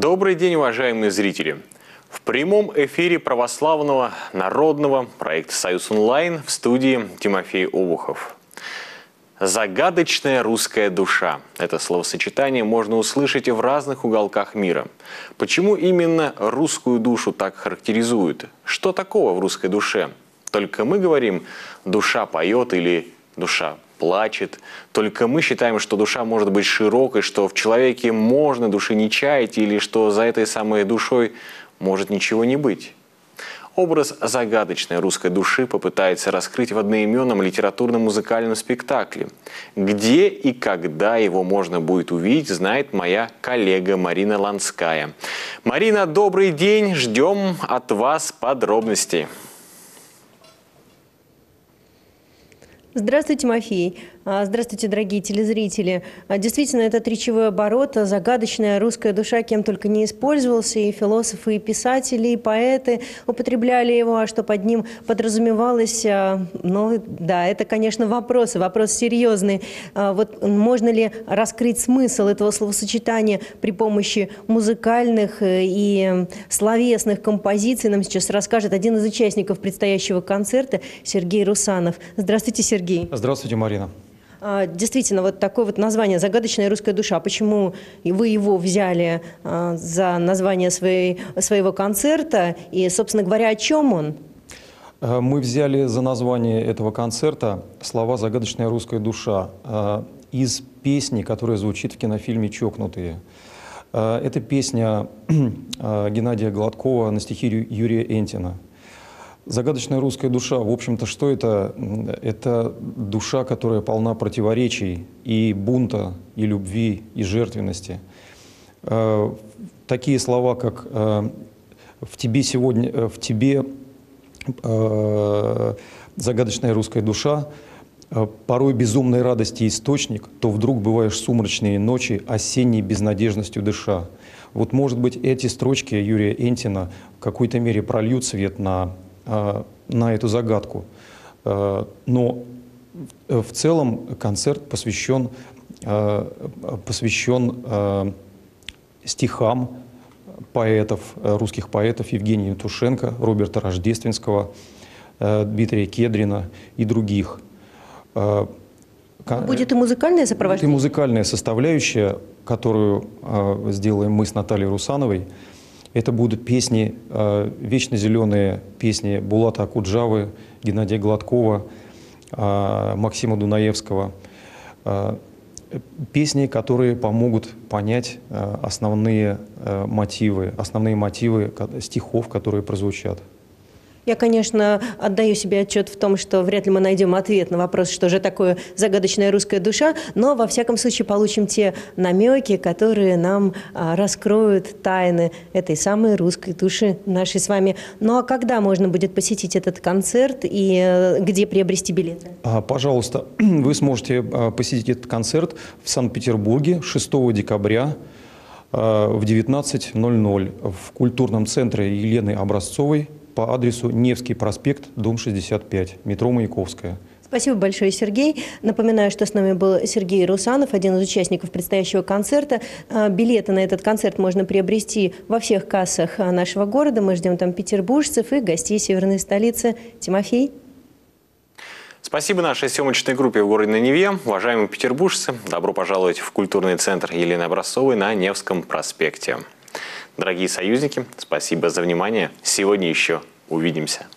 Добрый день, уважаемые зрители! В прямом эфире православного народного проекта «Союз онлайн» в студии Тимофей Обухов. Загадочная русская душа. Это словосочетание можно услышать и в разных уголках мира. Почему именно русскую душу так характеризуют? Что такого в русской душе? Только мы говорим «душа поет» или «душа плачет». Только мы считаем, что душа может быть широкой, что в человеке можно души не чаять, или что за этой самой душой может ничего не быть. Образ загадочной русской души попытается раскрыть в одноименном литературно-музыкальном спектакле. Где и когда его можно будет увидеть, знает моя коллега Марина Ланская. Марина, добрый день, ждем от вас подробностей. Здравствуйте, Тимофей. Здравствуйте, дорогие телезрители. Действительно, этот речевой оборот, загадочная русская душа, кем только не использовался, и философы, и писатели, и поэты употребляли его, а что под ним подразумевалось, ну да, это, конечно, вопрос серьезный. Вот можно ли раскрыть смысл этого словосочетания при помощи музыкальных и словесных композиций, нам сейчас расскажет один из участников предстоящего концерта Сергей Русанов. Здравствуйте, Сергей. Здравствуйте, Марина. Действительно, вот такое вот название «Загадочная русская душа». Почему вы его взяли за название своего концерта? И, собственно говоря, о чем он? Мы взяли за название этого концерта слова «Загадочная русская душа» из песни, которая звучит в кинофильме «Чокнутые». Это песня Геннадия Гладкова на стихи Юрия Энтина. Загадочная русская душа, в общем-то, что это? Это душа, которая полна противоречий и бунта, и любви, и жертвенности. Такие слова, как «в тебе сегодня, в тебе загадочная русская душа, порой безумной радости источник, то вдруг бываешь сумрачные ночи, осенней безнадежностью дыша». Вот, может быть, эти строчки Юрия Энтина в какой-то мере прольют свет на эту загадку. Но в целом концерт посвящен стихам поэтов, русских поэтов Евгения Евтушенко, Роберта Рождественского, Дмитрия Кедрина и других. Будет и музыкальное сопровождение? И музыкальная составляющая, которую сделаем мы с Натальей Русановой. Это будут песни, вечно зеленые песни Булата Акуджавы, Геннадия Гладкова, Максима Дунаевского. Песни, которые помогут понять основные мотивы стихов, которые прозвучат. Я, конечно, отдаю себе отчет в том, что вряд ли мы найдем ответ на вопрос, что же такое загадочная русская душа, но, во всяком случае, получим те намеки, которые нам раскроют тайны этой самой русской души нашей с вами. Ну а когда можно будет посетить этот концерт и где приобрести билеты? Пожалуйста, вы сможете посетить этот концерт в Санкт-Петербурге 6 декабря в 19:00 в культурном центре Елены Образцовой по адресу Невский проспект, дом 65, метро Маяковская. Спасибо большое, Сергей. Напоминаю, что с нами был Сергей Русанов, один из участников предстоящего концерта. Билеты на этот концерт можно приобрести во всех кассах нашего города. Мы ждем там петербуржцев и гостей северной столицы. Тимофей. Спасибо нашей съемочной группе в городе на Неве. Уважаемые петербуржцы, добро пожаловать в культурный центр Елены Образцовой на Невском проспекте. Дорогие союзники, спасибо за внимание. Сегодня еще увидимся.